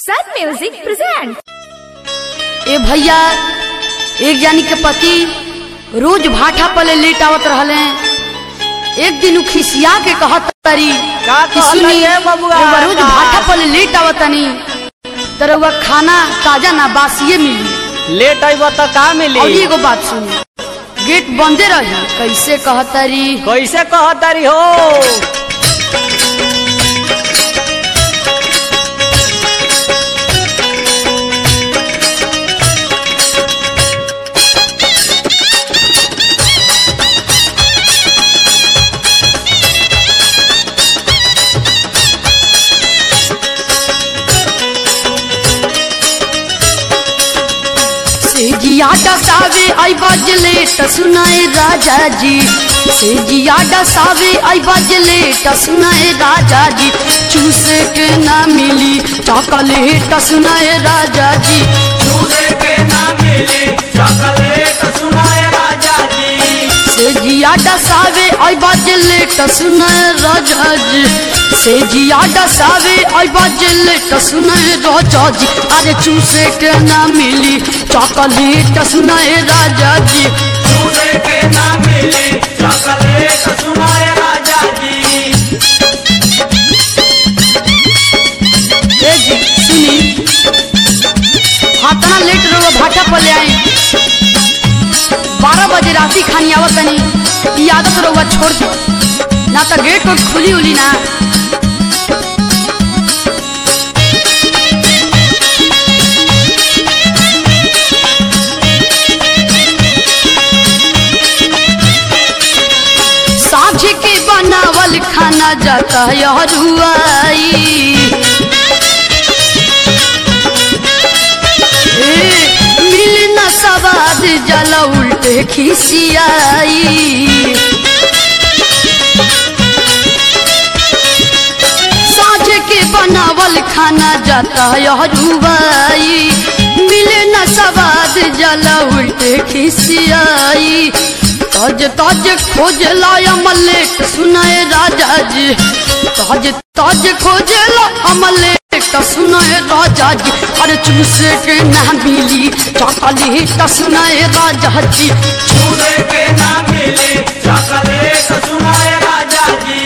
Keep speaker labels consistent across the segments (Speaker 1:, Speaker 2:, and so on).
Speaker 1: सन music present.
Speaker 2: ए भैया, एक जानी के पति रोज भाठा पले लेट आवत रहले। एक दिन खिसिया के कहत तारी कि सुनी रोज भाठा पले लेट आवतनी तरवा खाना ताजा ना बासिए मिली।
Speaker 3: लेट आइबा त का मिली?
Speaker 2: और एगो बात सुनी, गेट बंदे रही। कैसे कहतारी हो? सेजिया डसावे आई बजले त सुनाए राजा जी। सेजिया डसावे आई बजले त सुनाए राजा जी। चूसे के ना मिली चॉकलेट सुनाए राजा जी।
Speaker 3: चूसे के ना मिली चॉकलेट सुनाए राजा जी।
Speaker 2: सेजिया डसावे आई बजले त सुनाए राजा जी। सेजिया डसावे आई बजले त सुनाए राजा जी। अरे चूसे के ना मिली चॉकलेट सुनाए राजा जी।
Speaker 3: चूसे के ना मिली चॉकलेट सुनाए राजा जी।
Speaker 2: ए जी सुनी, हाथना लेट रहो भाटा पले आई। 12 बजे राती खानी आवतनी, ई आदत रहुआ छोड़ दो ना तो गेट और खुली उली ना। साझे के बनावल खाना जाता हरुआई। मिल न सवाद जला उल्टे खिसियाई। साझे के बनावल खाना जाता हरुआई। मिल न सवाद जला उल्टे खिसियाई। ताज ताज खोज लाया मलेट सुनाए राजा जी। ताज ताज खोज ला मलेट सुनाए राजा जी। अरे चूसे के ना मिली चॉकलेट सुनाए राजा जी।
Speaker 3: चूसे के ना मिली चॉकलेट सुनाए राजा जी।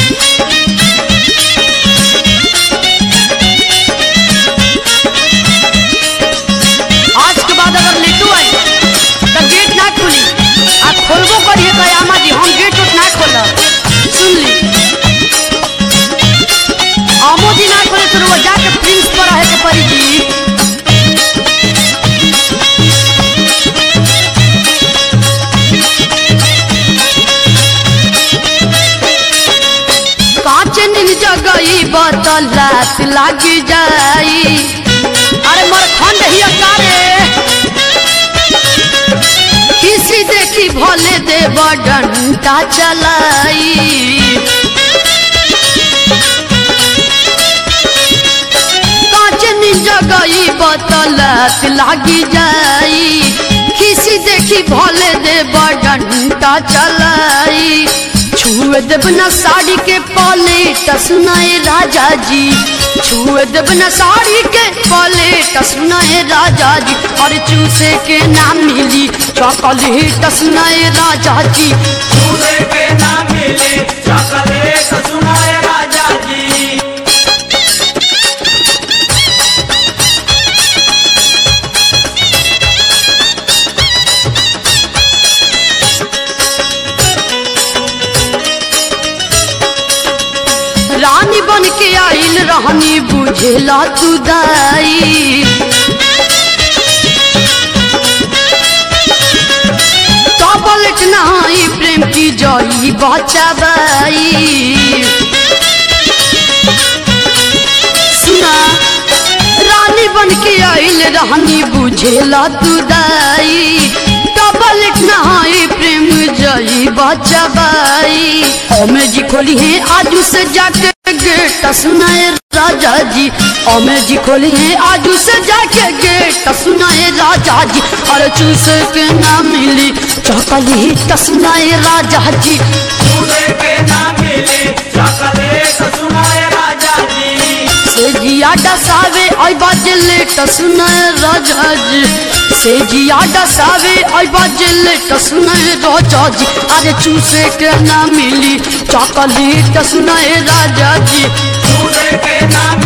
Speaker 2: आज के बाद अगर लेटू आई तो गेट ना खुली। आ खोलबो करिए कयामा जी, हम गेट उठ ना खोला। सुन ली, आमो जी ना खोले तो वो जाके प्रिंस पर रहे के परी जी। कांच नील जगई बतल रात लागी जाई। अरे मर खंड ही अकारे किसी देखी भोले देव डंडा चलाई। कांच जगई बतलत लागी जाई। किसी देखी भोले देव डंडा चलाई। छुए देव न साड़ी के पलेट सुनाए राजा जी। छुए देव न साड़ी के पलेट सुनाए राजा जी। और चूसे के ना मिली चॉकलेट सुनाए राजा जी।
Speaker 3: चूसे के ना मिली चॉकलेट सुनाए राजा जी।
Speaker 2: रानी बन के आइल रहनी बुझेला तू दाई। टॉबलेट नहाई प्रेम की जई बचाबाई। सुना, रानी बन के आइल रहनी बुझेला तू दाई। टॉबलेट नहाई प्रेम जई बचाबाई। ओमे जी खोली है आजू से जाके गेट सुनाए राजा जी। ओमे जी खोली है आजू से जाके गेट सुनाए राजा जी। और चूसे के ना मिली चॉकलेट सुनाए राजा जी।
Speaker 3: चूसे के ना मिली चॉकलेट सुनाए राजा जी।
Speaker 2: से जिया डसावे आई लेट सुनाए राजा जी से जिया डसावे अबा जे लेट सुनाए राजा जी अरे चूसे के ना मिली चॉकलेट सुनाए राजा जी
Speaker 3: चूसे के ना